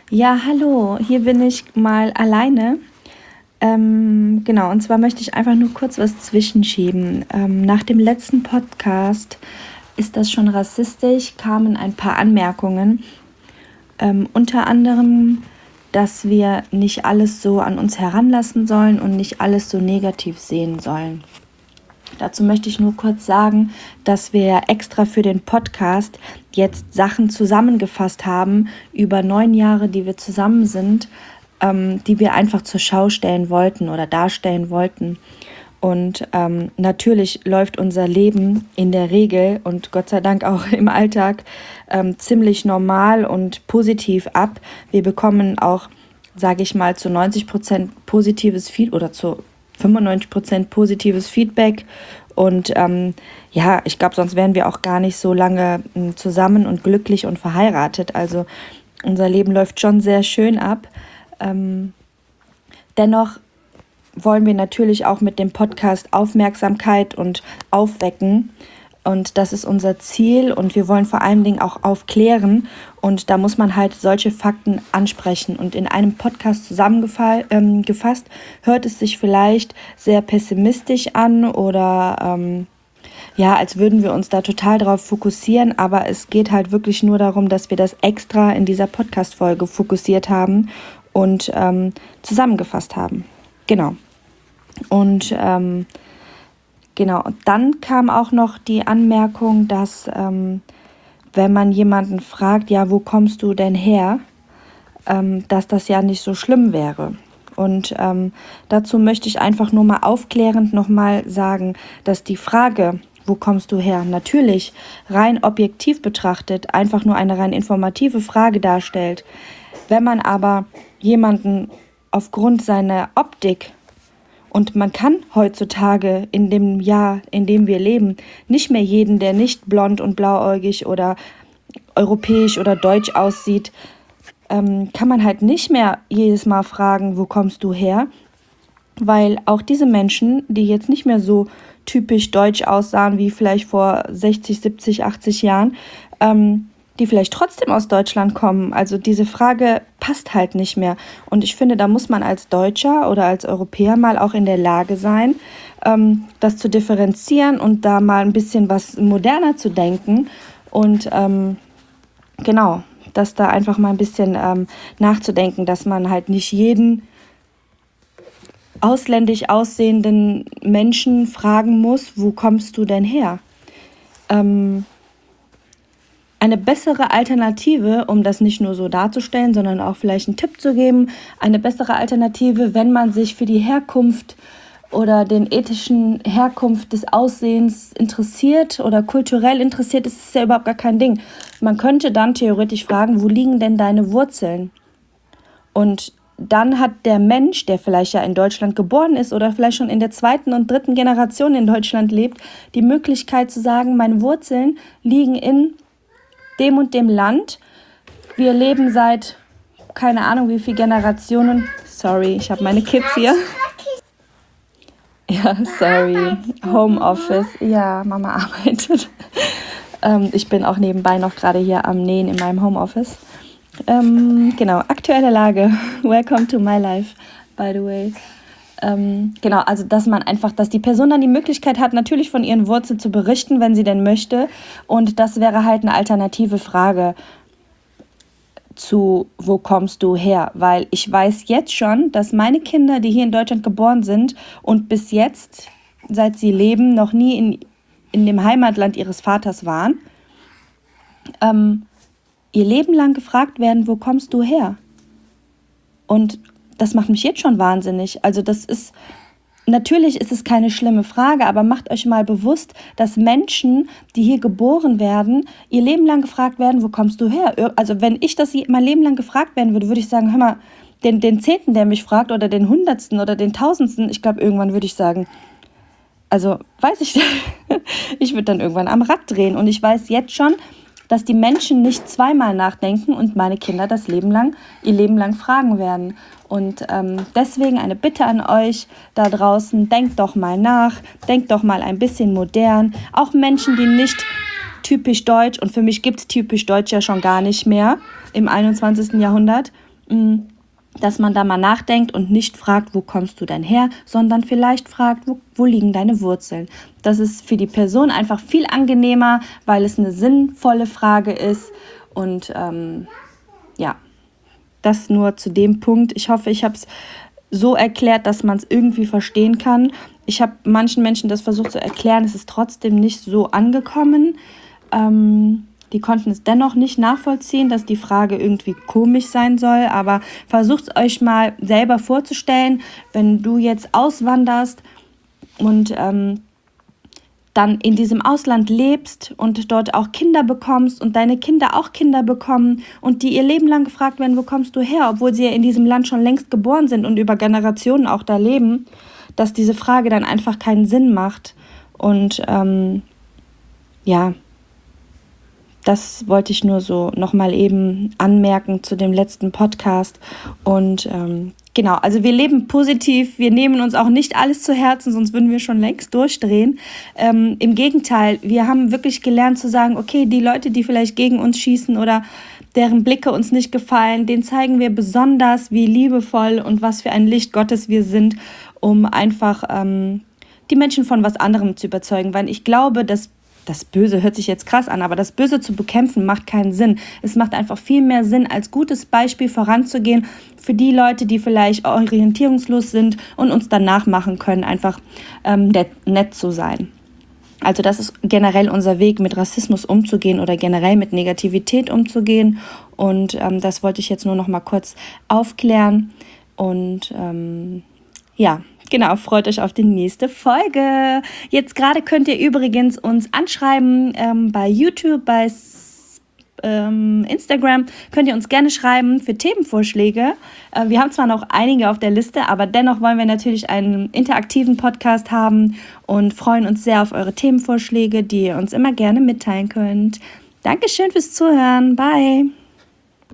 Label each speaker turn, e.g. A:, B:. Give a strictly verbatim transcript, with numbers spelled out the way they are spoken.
A: Ja, hallo, hier bin ich mal alleine. Ähm, genau, und zwar möchte ich einfach nur kurz was zwischenschieben. Ähm, nach dem letzten Podcast ist das schon rassistisch, kamen ein paar Anmerkungen. Ähm, unter anderem, dass wir nicht alles so an uns heranlassen sollen und nicht alles so negativ sehen sollen. Dazu möchte ich nur kurz sagen, dass wir extra für den Podcast jetzt Sachen zusammengefasst haben über neun Jahre, die wir zusammen sind, ähm, die wir einfach zur Schau stellen wollten oder darstellen wollten. Und ähm, natürlich läuft unser Leben in der Regel und Gott sei Dank auch im Alltag ähm, ziemlich normal und positiv ab. Wir bekommen auch, sage ich mal, zu neunzig Prozent positives Feedback oder zu fünfundneunzig Prozent positives Feedback. Und ähm, ja, ich glaube, sonst wären wir auch gar nicht so lange m, zusammen und glücklich und verheiratet. Also unser Leben läuft schon sehr schön ab. Ähm, dennoch wollen wir natürlich auch mit dem Podcast Aufmerksamkeit und aufwecken. Und das ist unser Ziel und wir wollen vor allen Dingen auch aufklären. Und da muss man halt solche Fakten ansprechen. Und in einem Podcast zusammengefasst ähm, hört es sich vielleicht sehr pessimistisch an oder ähm, ja, als würden wir uns da total drauf fokussieren. Aber es geht halt wirklich nur darum, dass wir das extra in dieser Podcast-Folge fokussiert haben und ähm, zusammengefasst haben. Genau. Und ähm, genau, und dann kam auch noch die Anmerkung, dass ähm, wenn man jemanden fragt, ja, wo kommst du denn her, ähm, dass das ja nicht so schlimm wäre. Und ähm, dazu möchte ich einfach nur mal aufklärend nochmal sagen, dass die Frage, wo kommst du her, natürlich rein objektiv betrachtet einfach nur eine rein informative Frage darstellt. Wenn man aber jemanden aufgrund seiner Optik, und man kann heutzutage in dem Jahr, in dem wir leben, nicht mehr jeden, der nicht blond und blauäugig oder europäisch oder deutsch aussieht, ähm, kann man halt nicht mehr jedes Mal fragen, wo kommst du her? Weil auch diese Menschen, die jetzt nicht mehr so typisch deutsch aussahen wie vielleicht vor sechzig, siebzig, achtzig Jahren, ähm, die vielleicht trotzdem aus Deutschland kommen. Also diese Frage passt halt nicht mehr. Und ich finde, da muss man als Deutscher oder als Europäer mal auch in der Lage sein, ähm, das zu differenzieren und da mal ein bisschen was moderner zu denken. Und ähm, genau, das da einfach mal ein bisschen ähm, nachzudenken, dass man halt nicht jeden ausländisch aussehenden Menschen fragen muss, wo kommst du denn her? Ähm, Eine bessere Alternative, um das nicht nur so darzustellen, sondern auch vielleicht einen Tipp zu geben, eine bessere Alternative, wenn man sich für die Herkunft oder den ethischen Herkunft des Aussehens interessiert oder kulturell interessiert, ist es ja überhaupt gar kein Ding. Man könnte dann theoretisch fragen, wo liegen denn deine Wurzeln? Und dann hat der Mensch, der vielleicht ja in Deutschland geboren ist oder vielleicht schon in der zweiten und dritten Generation in Deutschland lebt, die Möglichkeit zu sagen, meine Wurzeln liegen in dem und dem Land. Wir leben seit, keine Ahnung wie viele Generationen. Sorry, ich habe meine Kids hier. Ja, sorry. Homeoffice. Ja, Mama arbeitet. ähm, ich bin auch nebenbei noch gerade hier am Nähen in meinem Homeoffice. Ähm, genau, aktuelle Lage. Welcome to my life, by the way. Ähm, genau, also dass man einfach, dass die Person dann die Möglichkeit hat, natürlich von ihren Wurzeln zu berichten, wenn sie denn möchte. Und das wäre halt eine alternative Frage zu, wo kommst du her? Weil ich weiß jetzt schon, dass meine Kinder, die hier in Deutschland geboren sind und bis jetzt, seit sie leben, noch nie in, in dem Heimatland ihres Vaters waren, ähm, ihr Leben lang gefragt werden, wo kommst du her? Und das macht mich jetzt schon wahnsinnig. Also das ist, natürlich ist es keine schlimme Frage, aber macht euch mal bewusst, dass Menschen, die hier geboren werden, ihr Leben lang gefragt werden, wo kommst du her? Also wenn ich das mein Leben lang gefragt werden würde, würde ich sagen, hör mal, den, den Zehnten, der mich fragt oder den Hundertsten oder den Tausendsten, ich glaube, irgendwann würde ich sagen, also weiß ich, ich würde dann irgendwann am Rad drehen. Und ich weiß jetzt schon, dass die Menschen nicht zweimal nachdenken und meine Kinder das Leben lang, ihr Leben lang fragen werden. Und ähm, deswegen eine Bitte an euch da draußen, denkt doch mal nach, denkt doch mal ein bisschen modern. Auch Menschen, die nicht typisch deutsch, und für mich gibt es typisch deutsch ja schon gar nicht mehr im einundzwanzigsten Jahrhundert, dass man da mal nachdenkt und nicht fragt, wo kommst du denn her, sondern vielleicht fragt, wo, wo liegen deine Wurzeln. Das ist für die Person einfach viel angenehmer, weil es eine sinnvolle Frage ist. Und ähm, ja, das nur zu dem Punkt. Ich hoffe, ich habe es so erklärt, dass man es irgendwie verstehen kann. Ich habe manchen Menschen das versucht zu erklären, es ist trotzdem nicht so angekommen. Ähm, die konnten es dennoch nicht nachvollziehen, dass die Frage irgendwie komisch sein soll, aber versucht euch mal selber vorzustellen, wenn du jetzt auswanderst und ähm, dann in diesem Ausland lebst und dort auch Kinder bekommst und deine Kinder auch Kinder bekommen und die ihr Leben lang gefragt werden, wo kommst du her, obwohl sie ja in diesem Land schon längst geboren sind und über Generationen auch da leben, dass diese Frage dann einfach keinen Sinn macht. Und ähm, ja, das wollte ich nur so nochmal eben anmerken zu dem letzten Podcast. Und ähm, genau, also wir leben positiv, wir nehmen uns auch nicht alles zu Herzen, sonst würden wir schon längst durchdrehen. Ähm, im Gegenteil, wir haben wirklich gelernt zu sagen, okay, die Leute, die vielleicht gegen uns schießen oder deren Blicke uns nicht gefallen, denen zeigen wir besonders, wie liebevoll und was für ein Licht Gottes wir sind, um einfach ähm, die Menschen von was anderem zu überzeugen. Weil ich glaube, dass das Böse hört sich jetzt krass an, aber das Böse zu bekämpfen macht keinen Sinn. Es macht einfach viel mehr Sinn, als gutes Beispiel voranzugehen für die Leute, die vielleicht orientierungslos sind und uns dann nachmachen können, einfach ähm, nett, nett zu sein. Also das ist generell unser Weg, mit Rassismus umzugehen oder generell mit Negativität umzugehen. Und ähm, das wollte ich jetzt nur noch mal kurz aufklären. Und ähm, ja, genau, freut euch auf die nächste Folge. Jetzt gerade könnt ihr übrigens uns anschreiben ähm, bei YouTube, bei ähm, Instagram. Könnt ihr uns gerne schreiben für Themenvorschläge. Äh, wir haben zwar noch einige auf der Liste, aber dennoch wollen wir natürlich einen interaktiven Podcast haben und freuen uns sehr auf eure Themenvorschläge, die ihr uns immer gerne mitteilen könnt. Dankeschön fürs Zuhören. Bye.